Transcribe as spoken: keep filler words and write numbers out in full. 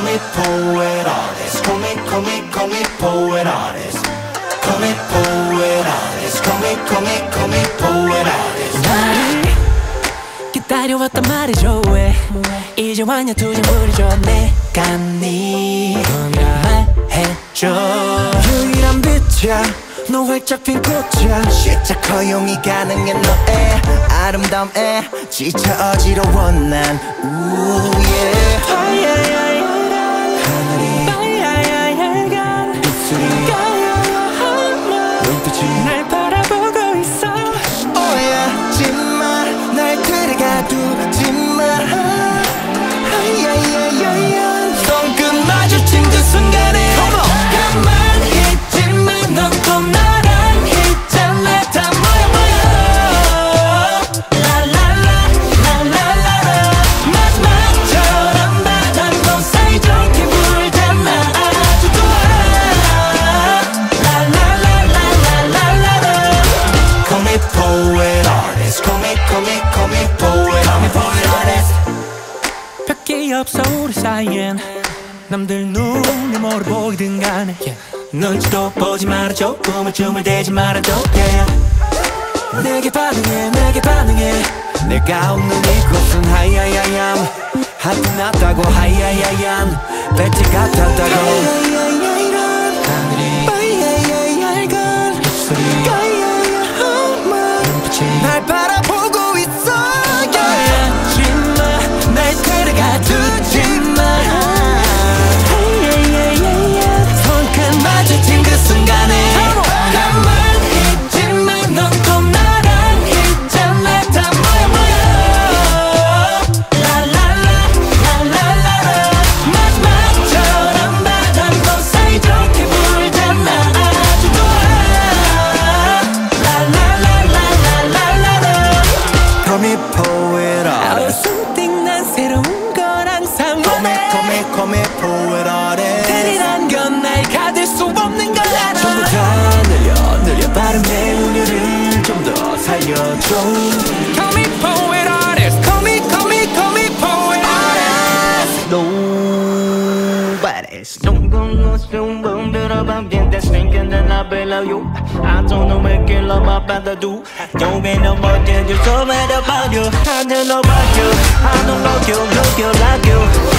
me poet artist. Call me, call me, call me poet artist. Call me poet artist. Call me, call me, call me poet artist. 나를 기다려왔단 말이죠. 왜 이제 왔냐 투정 부리죠. 내가 네 말해줘. 유일한 빛이야 너 활짝 핀 꽃이야. 시작 허용이 가능해 너의 아름다움에 지쳐 어지러워 난 Ooh yeah. 하늘이 입술이 눈빛이 날 바라보고 있어. Oh yeah. 짓마 날 데려가 두지마. 손끝 마주친 그 순간에 가만히 있지만 넌 또 나랑 있잖아. 다 모여 모여 라라라 라라라라 마지막처럼 바람도 사이좋게 불잖아. 아주 좋아 라라라라라라라. Call me poet artist. Call me call me call me poet. Call me poet artist. 별게 없어 우리 사이엔 남들 눈이 뭐를 보이든 간에 눈치도 보지 말아줘. 꿈을 춤을 대지 말아줘. yeah. 내게 반응해 내게 반응해. 내가 없는 이곳은 하야야얌 하트 났다고 하야야얌 배지 같았다고. 하늘이 입술이 눈빛이 날 바라보고 있어. yeah. 날 데려가 두지마. 손끝 마주친 그 순간에 가만히 있지만 넌 또 나랑 있잖아. 다 모여 모여 라라라 라라라라 마지막처럼 바람도 사이좋게 불잖아. 아주 좋아 라라라라라라라. Call me poet artist. something 난 새로운 걸 항상 Call me 원해. call me call me poet artist. 테리란 건 날 가질 수 없는 걸 알아. 전부 다 늘려 늘려 바람의 운율을 좀 더 살려줘. Call me poet artist. Call me, call me, call me poet artist. Nobody's don't go no soon boom that I'm getting that stinking and I below you. I don't know what you love about to do. Don't be no more than you so mad about you. I don't know about you. I don't know you, look you like you.